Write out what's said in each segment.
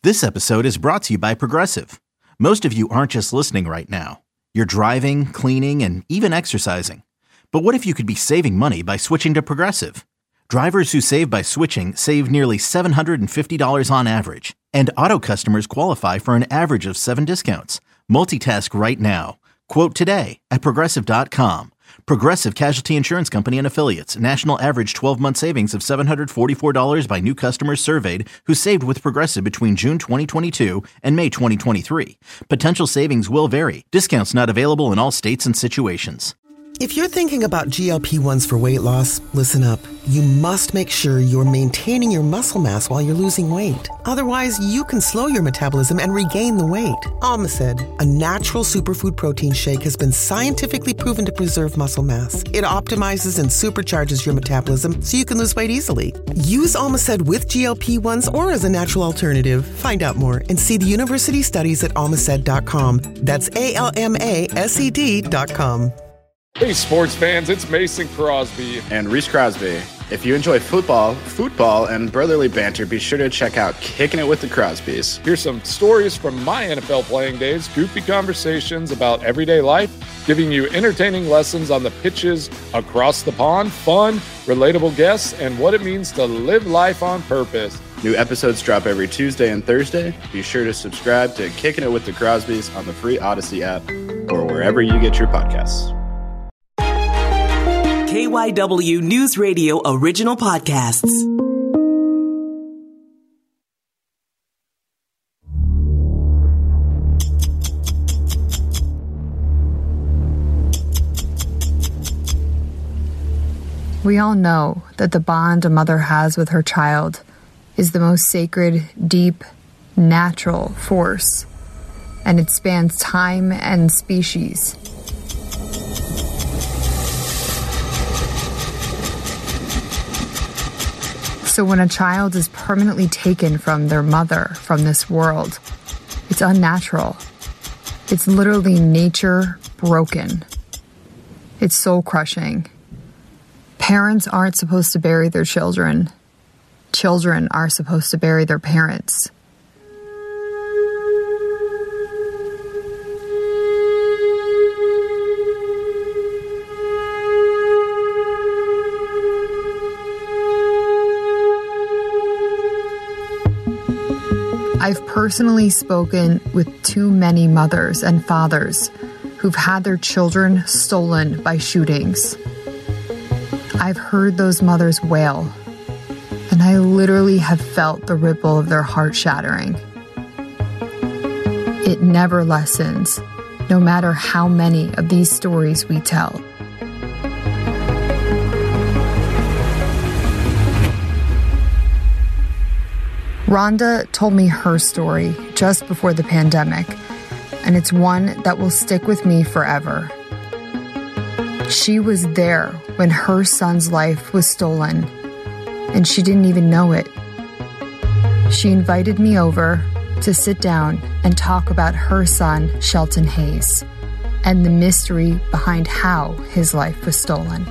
This episode is brought to you by Progressive. Most of you aren't just listening right now. You're driving, cleaning, and even exercising. But what if you could be saving money by switching to Progressive? Drivers who save by switching save nearly $750 on average. And auto customers qualify for an average of 7 discounts. Multitask right now. Quote today at Progressive.com. Progressive Casualty Insurance Company and Affiliates. National average 12-month savings of $744 by new customers surveyed who saved with Progressive between June 2022 and May 2023. Potential savings will vary. Discounts not available in all states and situations. If you're thinking about GLP-1s for weight loss, listen up. You must make sure you're maintaining your muscle mass while you're losing weight. Otherwise, you can slow your metabolism and regain the weight. Almacid, a natural superfood protein shake, has been scientifically proven to preserve muscle mass. It optimizes and supercharges your metabolism so you can lose weight easily. Use Almacid with GLP-1s or as a natural alternative. Find out more and see the university studies at almacid.com. That's ALMASED.com. Hey, sports fans, it's Mason Crosby. And Reese Crosby. If you enjoy football, and brotherly banter, be sure to check out Kicking It with the Crosbys. Here's some stories from my NFL playing days, goofy conversations about everyday life, giving you entertaining lessons on the pitches across the pond, fun, relatable guests, and what it means to live life on purpose. New episodes drop every Tuesday and Thursday. Be sure to subscribe to Kicking It with the Crosbys on the free Odyssey app or wherever you get your podcasts. KYW News Radio original podcasts. We all know that the bond a mother has with her child is the most sacred, deep, natural force, and it spans time and species. So when a child is permanently taken from their mother, from this world, it's unnatural. It's literally nature broken. It's soul-crushing. Parents aren't supposed to bury their children. Children are supposed to bury their parents. I've personally spoken with too many mothers and fathers who've had their children stolen by shootings. I've heard those mothers wail, and I literally have felt the ripple of their heart shattering. It never lessens, no matter how many of these stories we tell. Rhonda told me her story just before the pandemic, and it's one that will stick with me forever. She was there when her son's life was stolen, and she didn't even know it. She invited me over to sit down and talk about her son, Shelton Hayes, and the mystery behind how his life was stolen.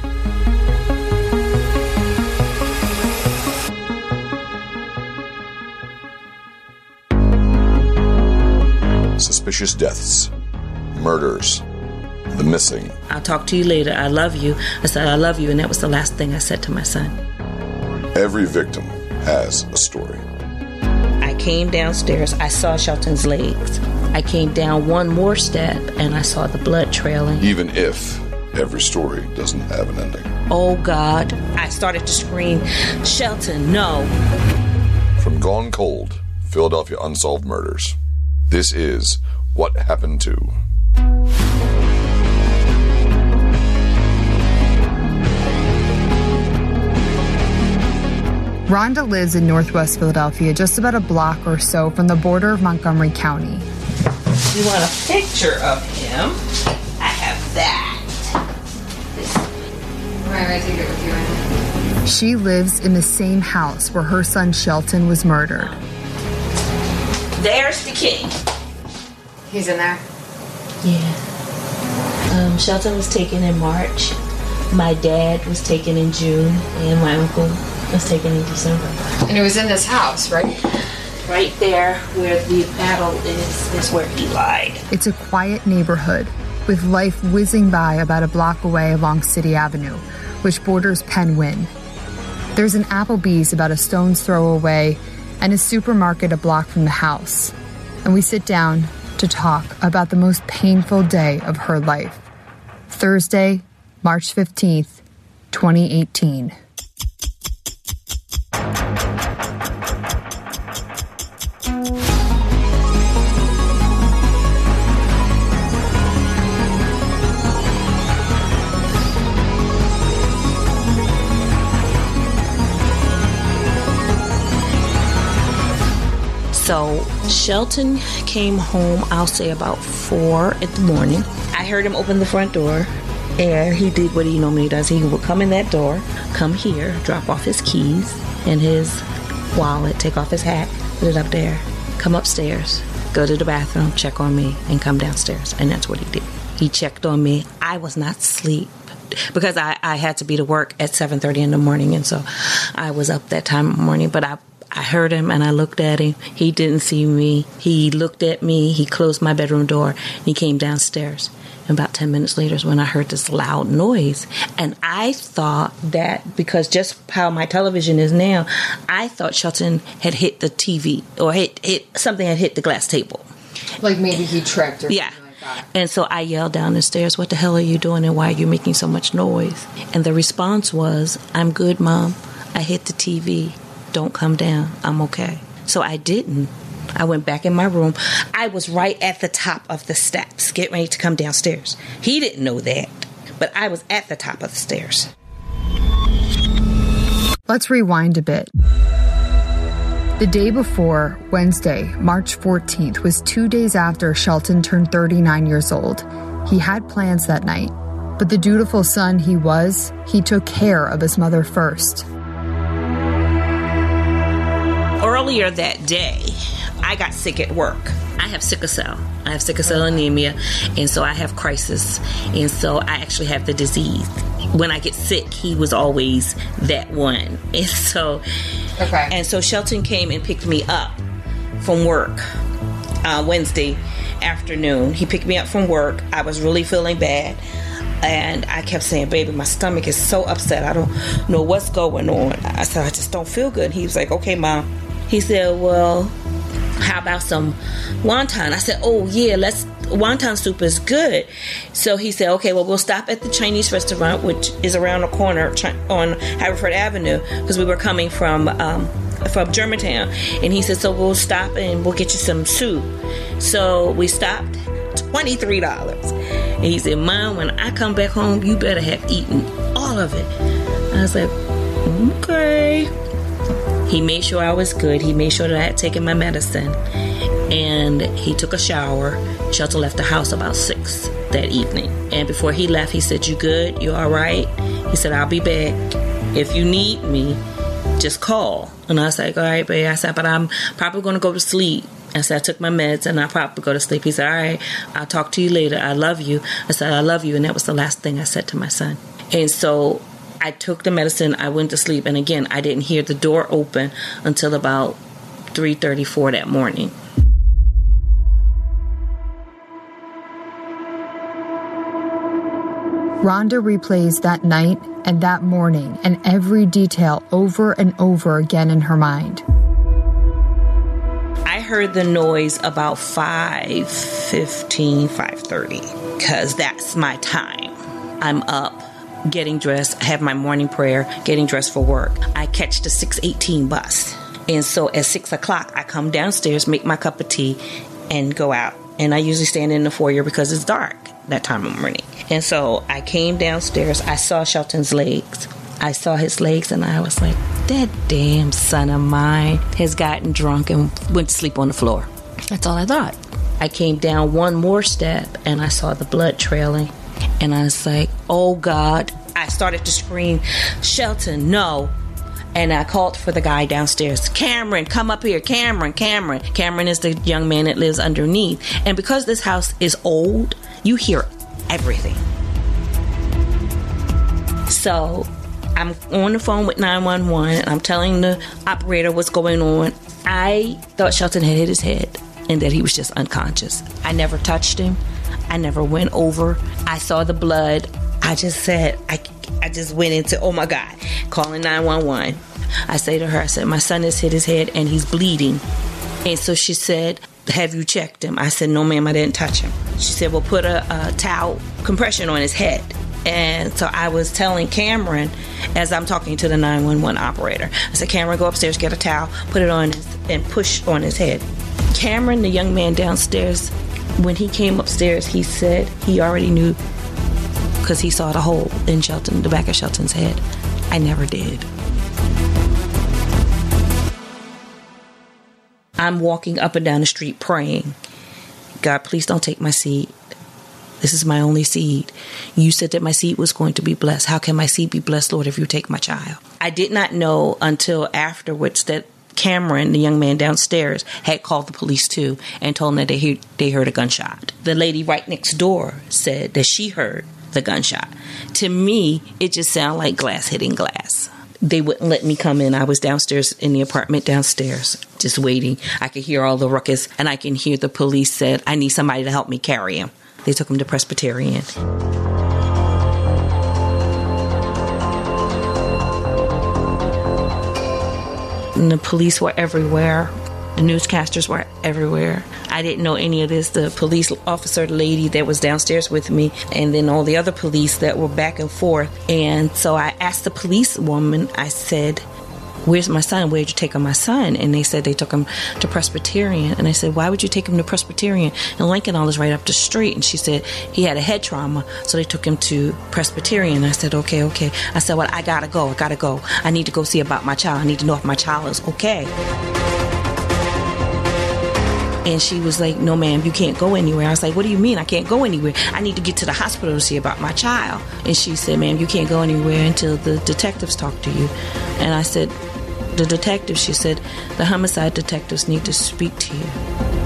Suspicious deaths, murders, the missing. I'll talk to you later. I love you. I said, I love you, and that was the last thing I said to my son. Every victim has a story. I came downstairs. I saw Shelton's legs. I came down one more step, and I saw the blood trailing. Even if every story doesn't have an ending. Oh, God. I started to scream, Shelton, no. From Gone Cold, Philadelphia Unsolved Murders. This is What Happened To. Rhonda lives in Northwest Philadelphia, just about a block or so from the border of Montgomery County. You want a picture of him? I have that. Right, I take it with you right now. She lives in the same house where her son Shelton was murdered. There's the king. He's in there? Yeah. Shelton was taken in March. My dad was taken in June, and my uncle was taken in December. And it was in this house, right? Right there where the battle is where he lied. It's a quiet neighborhood with life whizzing by about a block away along City Avenue, which borders Penn Wynn. There's an Applebee's about a stone's throw away and a supermarket a block from the house. And we sit down to talk about the most painful day of her life. Thursday, March 15th, 2018. So Shelton came home, I'll say about 4 in the morning. I heard him open the front door, and he did what he normally does. He would come in that door, come here, drop off his keys and his wallet, take off his hat, put it up there, come upstairs, go to the bathroom, check on me, and come downstairs. And that's what he did. He checked on me. I was not asleep because I had to be to work at 7:30 in the morning, and so I was up that time in the morning. But I heard him and I looked at him. He didn't see me. He looked at me. He closed my bedroom door. And he came downstairs. And about 10 minutes later is when I heard this loud noise. And I thought that because just how my television is now, I thought Shelton had hit the TV or hit something had hit the glass table. Like maybe he tripped or yeah. something like that. And so I yelled down the stairs, "What the hell are you doing and why are you making so much noise?" And the response was, "I'm good, Mom. I hit the TV. Don't come down. I'm okay." So I didn't. I went back in my room. I was right at the top of the steps, getting ready to come downstairs. He didn't know that, but I was at the top of the stairs. Let's rewind a bit. The day before, Wednesday, March 14th, was 2 days after Shelton turned 39 years old. He had plans that night, but the dutiful son he was, he took care of his mother first. Earlier that day, I got sick at work. I have sickle cell. I have sickle cell anemia, and so I have crisis, and so I actually have the disease. When I get sick, he was always that one. And so, Shelton came and picked me up from work Wednesday afternoon. He picked me up from work. I was really feeling bad. And I kept saying, "Baby, my stomach is so upset. I don't know what's going on." I said, "I just don't feel good." He was like, "Okay, Mom." He said, "Well, how about some wonton?" I said, "Oh, yeah, wonton soup is good." So he said, "Okay, well, we'll stop at the Chinese restaurant, which is around the corner on Haverford Avenue," because we were coming from Germantown. And he said, "So we'll stop and we'll get you some soup." So we stopped, $23. And he said, "Mom, when I come back home, you better have eaten all of it." I was like, "Okay." He made sure I was good. He made sure that I had taken my medicine. And he took a shower. Shelton left the house about 6 that evening. And before he left, he said, "You good? You all right?" He said, "I'll be back. If you need me, just call." And I was like, "All right, babe." I said, "But I'm probably going to go to sleep." I said, "I took my meds and I'll probably go to sleep." He said, "All right, I'll talk to you later. I love you." I said, "I love you." And that was the last thing I said to my son. And so I took the medicine, I went to sleep, and again, I didn't hear the door open until about 3:34 that morning. Rhonda replays that night and that morning and every detail over and over again in her mind. I heard the noise about 5:15, 5:30, because that's my time. I'm up, getting dressed, I have my morning prayer, getting dressed for work. I catch the 6:18 bus. And so at 6 o'clock, I come downstairs, make my cup of tea, and go out. And I usually stand in the foyer because it's dark that time of morning. And so I came downstairs. I saw Shelton's legs. I saw his legs, and I was like, that damn son of mine has gotten drunk and went to sleep on the floor. That's all I thought. I came down one more step, and I saw the blood trailing. And I was like, oh, God. I started to scream, "Shelton, no." And I called for the guy downstairs. "Cameron, come up here. Cameron. Cameron is the young man that lives underneath. And because this house is old, you hear everything. So I'm on the phone with 911. I'm telling the operator what's going on. I thought Shelton had hit his head and that he was just unconscious. I never touched him. I never went over. I saw the blood. I just said, I just went into, oh my God, calling 911. I say to her, I said, my son has hit his head and he's bleeding. And so she said, have you checked him? I said, no, ma'am, I didn't touch him. She said, well, put a towel compression on his head. And so I was telling Cameron, as I'm talking to the 911 operator, I said, Cameron, go upstairs, get a towel, put it on and push on his head. Cameron, the young man downstairs, when he came upstairs, he said he already knew because he saw the hole in the back of Shelton's head. I never did. I'm walking up and down the street praying, God, please don't take my seed. This is my only seed. You said that my seed was going to be blessed. How can my seed be blessed, Lord, if you take my child? I did not know until afterwards that Cameron, the young man downstairs, had called the police too and told them that they heard a gunshot. The lady right next door said that she heard the gunshot. To me, it just sounded like glass hitting glass. They wouldn't let me come in. I was downstairs in the apartment downstairs, just waiting. I could hear all the ruckus, and I can hear the police said, I need somebody to help me carry him. They took him to Presbyterian. And the police were everywhere. The newscasters were everywhere. I didn't know any of this. The police officer, the lady that was downstairs with me, and then all the other police that were back and forth. And so I asked the police woman, I said, where's my son? Where'd you take my son? And they said they took him to Presbyterian. And I said, why would you take him to Presbyterian? And Lincoln is right up the street. And she said he had a head trauma, so they took him to Presbyterian. I said, okay. I said, well, I gotta go. I need to go see about my child. I need to know if my child is okay. And she was like, no, ma'am, you can't go anywhere. I was like, what do you mean I can't go anywhere? I need to get to the hospital to see about my child. And she said, ma'am, you can't go anywhere until the detectives talk to you. And I said, the detectives, she said, the homicide detectives need to speak to you.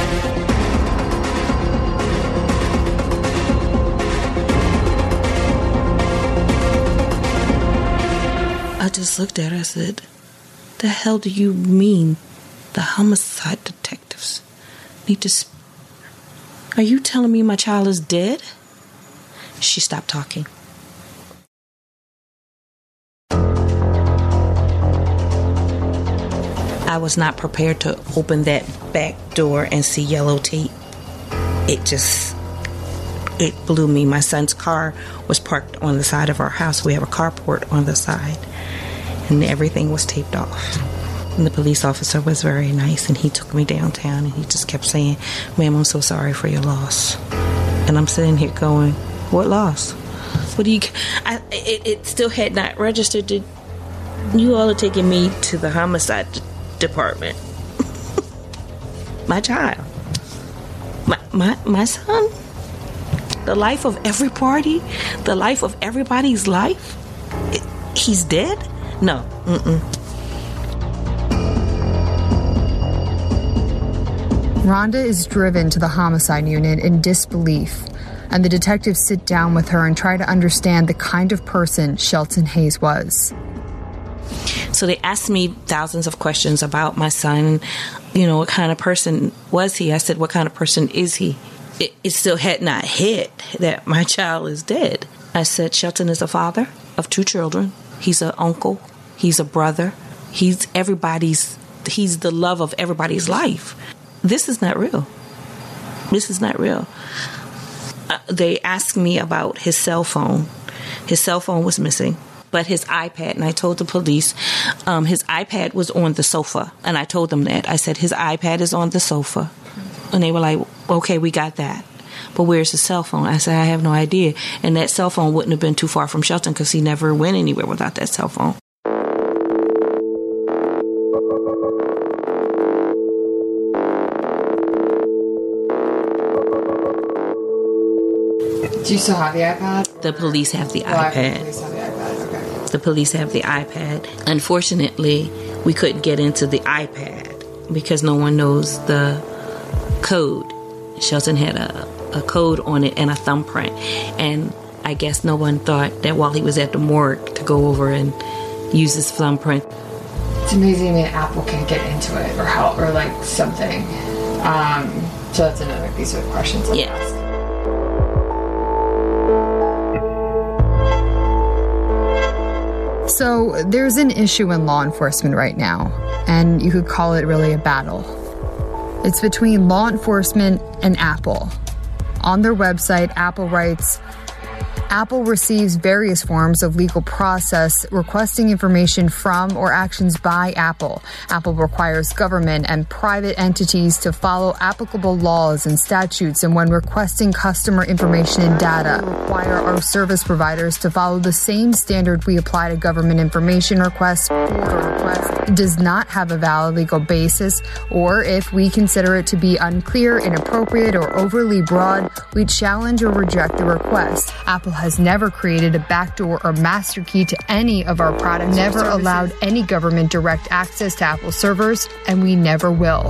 I just looked at her, I said, the hell do you mean the homicide detectives need to Are you telling me my child is dead? She stopped talking. I was not prepared to open that back door and see yellow tape. It blew me. My son's car was parked on the side of our house. We have a carport on the side, and everything was taped off. And the police officer was very nice, and he took me downtown, and he just kept saying, ma'am, I'm so sorry for your loss. And I'm sitting here going, what loss? What do you... It still had not registered. You all are taking me to the homicide department. My child. My son. The life of every party. The life of everybody's life. He's dead? No. Rhonda is driven to the homicide unit in disbelief, and the detectives sit down with her and try to understand the kind of person Shelton Hayes was. So they asked me thousands of questions about my son. You know, what kind of person was he? I said, what kind of person is he? It still had not hit that my child is dead. I said, Shelton is a father of 2 children. He's an uncle. He's a brother. He's the love of everybody's life. This is not real. This is not real. They asked me about his cell phone. His cell phone was missing, but his iPad, and I told the police, his iPad was on the sofa, and I told them that. I said, his iPad is on the sofa. And they were like, okay, we got that. But where's his cell phone? I said, I have no idea. And that cell phone wouldn't have been too far from Shelton because he never went anywhere without that cell phone. Do you still have the iPad? The police have the iPad. The police have the iPad. Unfortunately, we couldn't get into the iPad because no one knows the code. Shelton had a code on it and a thumbprint. And I guess no one thought that while he was at the morgue to go over and use his thumbprint It's amazing to me that Apple can't get into it or help or like something. So that's another piece of questions I've asked. So there's an issue in law enforcement right now, and you could call it really a battle. It's between law enforcement and Apple. On their website, Apple writes, Apple receives various forms of legal process requesting information from or actions by Apple. Apple requires government and private entities to follow applicable laws and statutes, and when requesting customer information and data, require our service providers to follow the same standard we apply to government information requests. If a request does not have a valid legal basis, or if we consider it to be unclear, inappropriate, or overly broad, we challenge or reject the request. Apple has never created a backdoor or master key to any of our products, never allowed any government direct access to Apple servers, and we never will.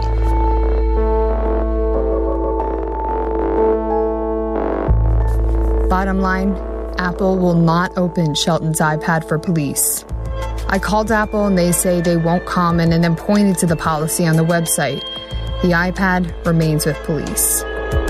Bottom line, Apple will not open Shelton's iPad for police. I called Apple and they say they won't comment and then pointed to the policy on the website. The iPad remains with police.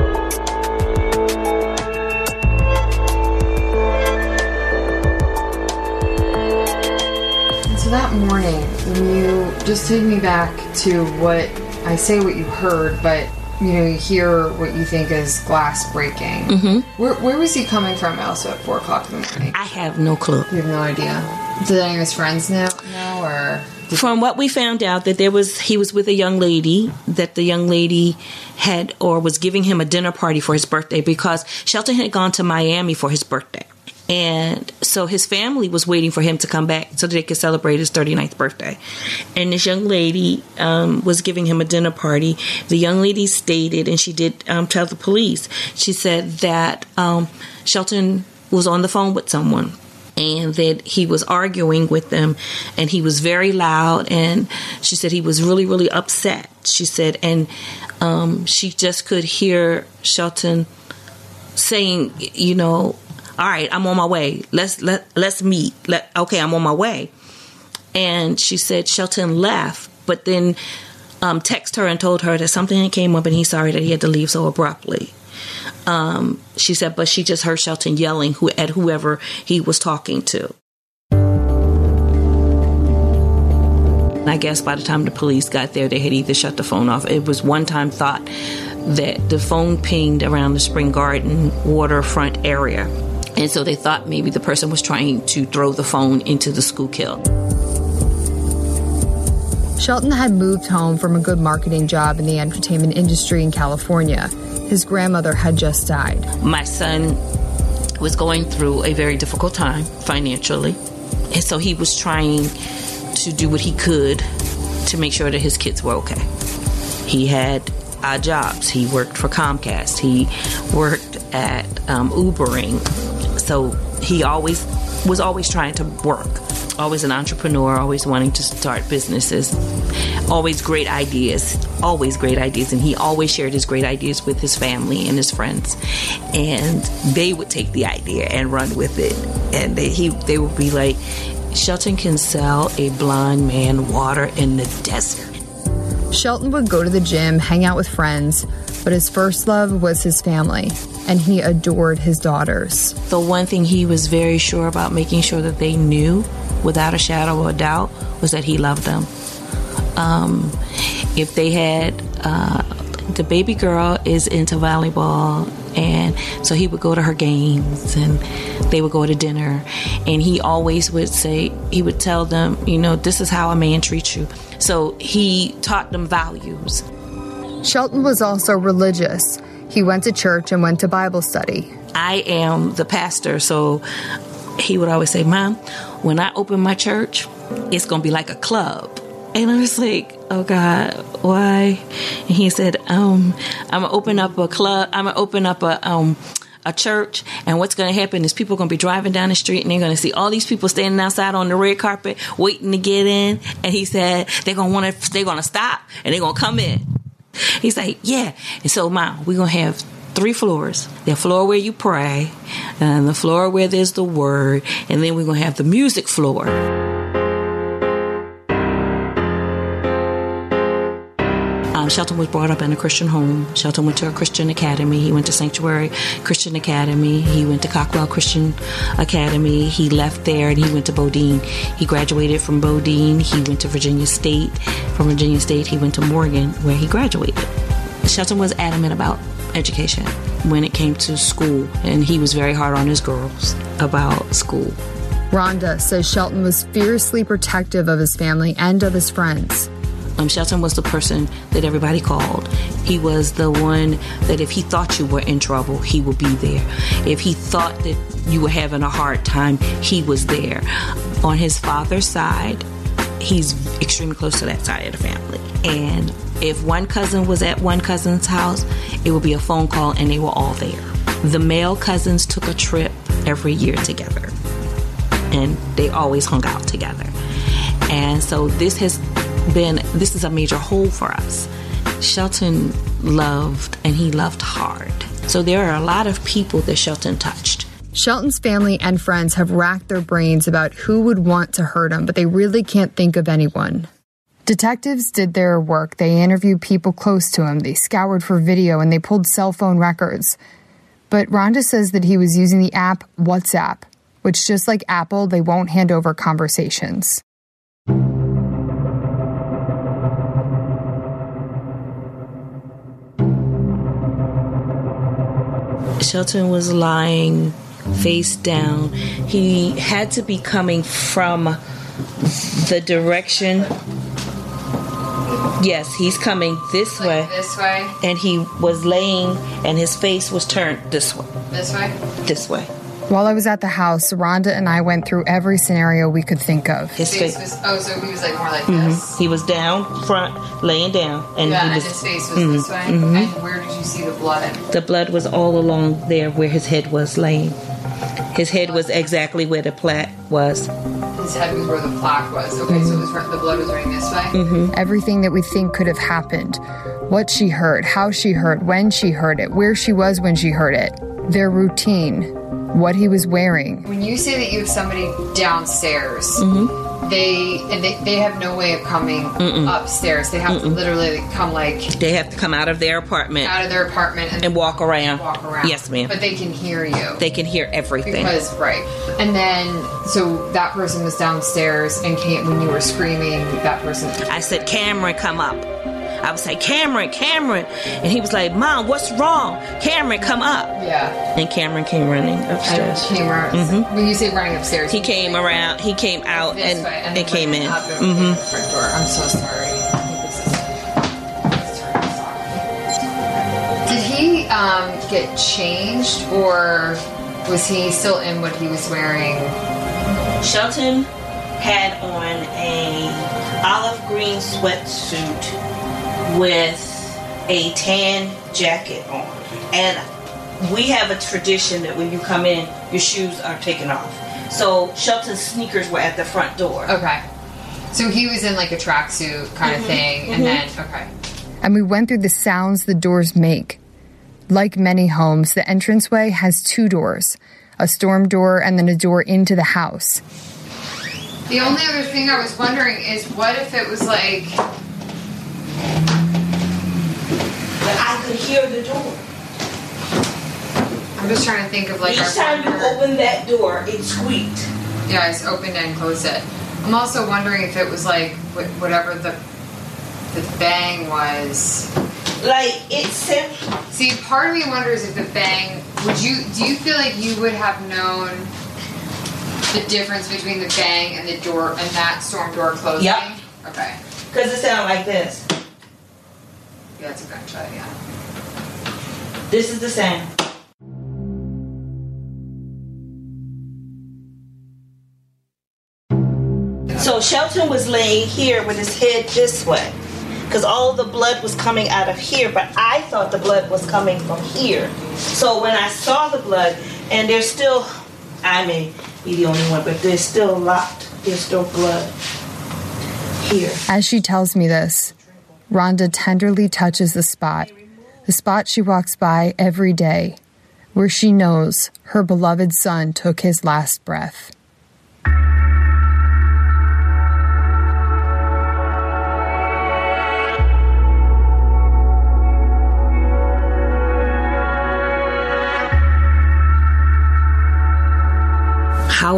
So that morning, when you just take me back to what I say, what you heard, but you hear what you think is glass breaking. Mm-hmm. Where was he coming from, Elsa, at 4 o'clock in the morning? I have no clue. You have no idea. Did any of his friends know, or? From what we found out, that he was with a young lady, that the young lady had or was giving him a dinner party for his birthday, because Shelton had gone to Miami for his birthday. And so his family was waiting for him to come back so that they could celebrate his 39th birthday. And this young lady was giving him a dinner party. The young lady stated, and she did tell the police, she said that Shelton was on the phone with someone and that he was arguing with them, and he was very loud, and she said he was really, really upset. She said, and she just could hear Shelton saying, all right, I'm on my way. Let's meet. Okay, I'm on my way. And she said Shelton left, but then texted her and told her that something came up and he's sorry that he had to leave so abruptly. She said, but she just heard Shelton yelling at whoever he was talking to. And I guess by the time the police got there, they had either shut the phone off. It was one time thought that the phone pinged around the Spring Garden waterfront area. And so they thought maybe the person was trying to throw the phone into the Schuylkill. Shelton had moved home from a good marketing job in the entertainment industry in California. His grandmother had just died. My son was going through a very difficult time financially. And so he was trying to do what he could to make sure that his kids were okay. He had odd jobs. He worked for Comcast. He worked at Ubering. So he was always trying to work. Always an entrepreneur, always wanting to start businesses. Always great ideas. And he always shared his great ideas with his family and his friends. And they would take the idea and run with it. And they would be like, Shelton can sell a blind man water in the desert. Shelton would go to the gym, hang out with friends, but his first love was his family, and he adored his daughters. The one thing he was very sure about, making sure that they knew without a shadow of a doubt, was that he loved them. If they had, the baby girl is into volleyball, and so he would go to her games and they would go to dinner, and he always would say, he would tell them, this is how a man treats you. So he taught them values. Shelton was also religious. He went to church and went to Bible study. I am the pastor, so he would always say, Mom, when I open my church, it's going to be like a club. And I was like, oh God, why? And he said, I'm going to open up a club. I'm going to open up a church. And what's going to happen is people are going to be driving down the street and they're going to see all these people standing outside on the red carpet waiting to get in. And he said, they're going to stop and they're going to come in. He's like, yeah. And so, Mom, we're going to have 3 floors. The floor where you pray, and the floor where there's the word, and then we're going to have the music floor. Shelton was brought up in a Christian home. Shelton went to a Christian academy. He went to Sanctuary Christian Academy. He went to Cockwell Christian Academy. He left there and he went to Bodine. He graduated from Bodine. He went to Virginia State. From Virginia State, he went to Morgan, where he graduated. Shelton was adamant about education when it came to school, and he was very hard on his girls about school. Rhonda says Shelton was fiercely protective of his family and of his friends. Shelton was the person that everybody called. He was the one that if he thought you were in trouble, he would be there. If he thought that you were having a hard time, he was there. On his father's side, he's extremely close to that side of the family. And if one cousin was at one cousin's house, it would be a phone call and they were all there. The male cousins took a trip every year together, and they always hung out together. And so this is a major hole for us. Shelton loved, and he loved hard. So there are a lot of people that Shelton touched. Shelton's family and friends have racked their brains about who would want to hurt him, but they really can't think of anyone. Detectives did their work. They interviewed people close to him. They scoured for video, and they pulled cell phone records. But Rhonda says that he was using the app WhatsApp, which, just like Apple, they won't hand over conversations. Shelton was lying face down. He had to be coming from the direction. Yes, he's coming this way. This way? And he was laying, and his face was turned this way. This way? This way. While I was at the house, Rhonda and I went through every scenario we could think of. His face was, so he was like more like this? He was down front, laying down. And yeah, he was, and his face was this way? And where did you see the blood? The blood was all along there where his head was laying. His head was exactly where the plaque was. His head was where the plaque was. Okay, so it was, the blood was running this way? Everything that we think could have happened. What she heard, how she heard, when she heard it, where she was when she heard it. Their routine. What he was wearing. When you say that you have somebody downstairs, they have no way of coming upstairs. They have to literally come They have to come out of their apartment. And walk around. Yes, ma'am. But they can hear you. They can hear everything. Right. And then, so that person was downstairs and when you were screaming, that person... I said, Cameron, come up. I would say, Cameron. And he was like, Mom, what's wrong? Cameron, come up. Yeah. And Cameron came running upstairs. When you say running upstairs, he came around, he came out and came in. The front door. I'm so sorry. Did he get changed, or was he still in what he was wearing? Shelton had on a olive green sweatsuit with a tan jacket on. And we have a tradition that when you come in, your shoes are taken off. So Shelton's sneakers were at the front door. Okay. So he was in like a tracksuit kind of thing, and then, okay. And we went through the sounds the doors make. Like many homes, the entranceway has two doors, a storm door and then a door into the house. The only other thing I was wondering is, what if it was like... I could hear the door. I'm just trying to think of like... Each time you open that door, it squeaked. Yeah, I just opened it and closed it. I'm also wondering if it was like whatever the bang was. Like, it's simple. See, part of me wonders if the bang... Do you feel like you would have known the difference between the bang and the door and that storm door closing? Yep. Okay. Because it sounded like this. Yeah, it's a gunshot, yeah. This is the sound. So Shelton was laying here with his head this way, because all of the blood was coming out of here, but I thought the blood was coming from here. So when I saw the blood, and there's still, I may be the only one, but there's still a lot, there's still blood here. As she tells me this, Rhonda tenderly touches the spot she walks by every day, where she knows her beloved son took his last breath.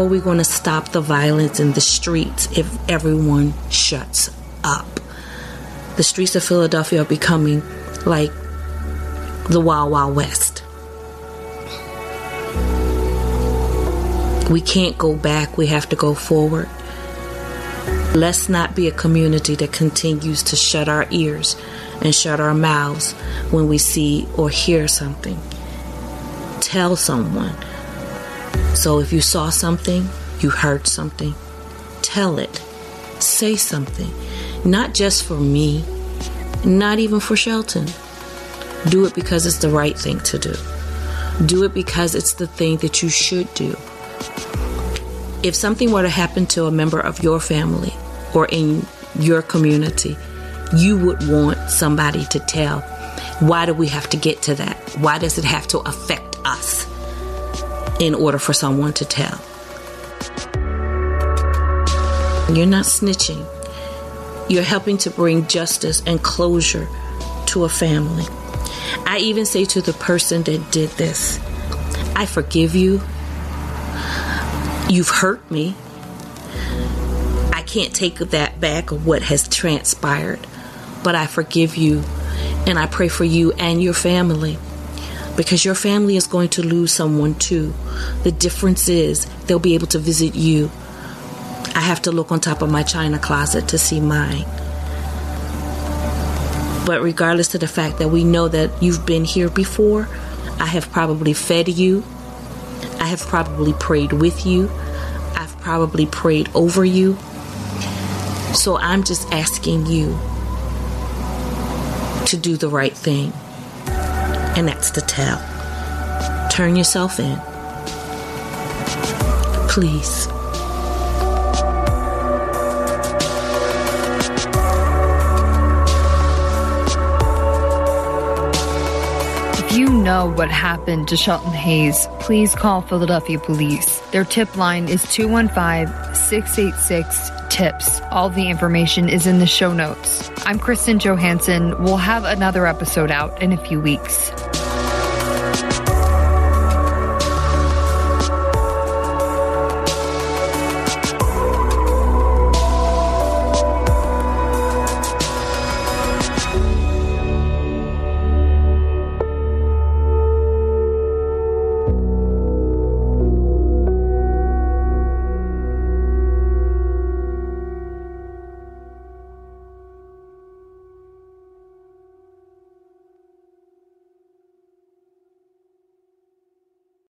How are we going to stop the violence in the streets if everyone shuts up? The streets of Philadelphia are becoming like the Wild Wild West. We can't go back. We have to go forward. Let's not be a community that continues to shut our ears and shut our mouths when we see or hear something. Tell someone. So if you saw something, you heard something, tell it. Say something. Not just for me, not even for Shelton. Do it because it's the right thing to do. Do it because it's the thing that you should do. If something were to happen to a member of your family or in your community, you would want somebody to tell. Why do we have to get to that? Why does it have to affect us in order for someone to tell? You're not snitching. You're helping to bring justice and closure to a family. I even say to the person that did this, I forgive you. You've hurt me. I can't take that back of what has transpired, but I forgive you, and I pray for you and your family, because your family is going to lose someone too. The difference is they'll be able to visit you. I have to look on top of my china closet to see mine. But regardless of the fact that we know that you've been here before, I have probably fed you. I have probably prayed with you. I've probably prayed over you. So I'm just asking you to do the right thing. And that's to tell. Turn yourself in. Please. If you know what happened to Shelton Hayes, please call Philadelphia Police. Their tip line is 215-686-TIPS. All the information is in the show notes. I'm Kristen Johansson. We'll have another episode out in a few weeks.